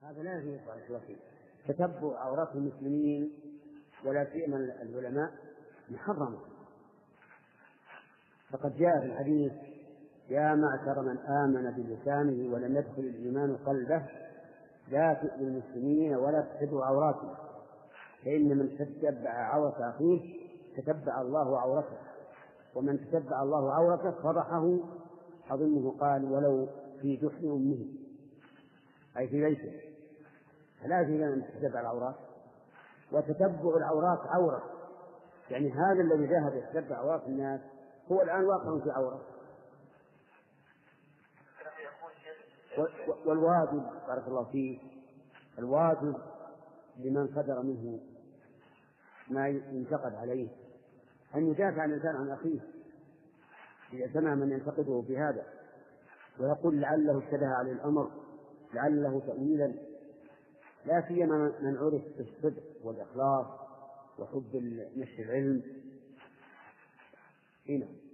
هذا لا يجوز بارك الله فيك. تتبع عورات المسلمين ولا سيما العلماء محرم. فقد جاء في الحديث: يا معشر من آمن بلسانه ولم يدخل الإيمان قلبه لا تؤذوا المسلمين ولا تتبعوا عوراتهم، فإن من تتبع عورة أخيه تتبع الله عورته، ومن تتبع الله عورته فضحه. أظنه قال: ولو في جحر أمه، أي في بيته. فلا يجوز أن تتبع العورات، وتتبع العورات عورة، يعني هذا الذي ذهب يتبع عورات الناس هو الآن واقع في عورة. والواجب بارك الله فيه، الواجب لمن صدر منه ما ينتقد عليه أن يدافع عن الإنسان عن أخيه إذا سمع من ينتقده في هذا، ويقول لعله اشتبه عليه الأمر، لعله تأويلا، لا سيما من عرف بالصدق والإخلاص وحب نشر العلم. هنا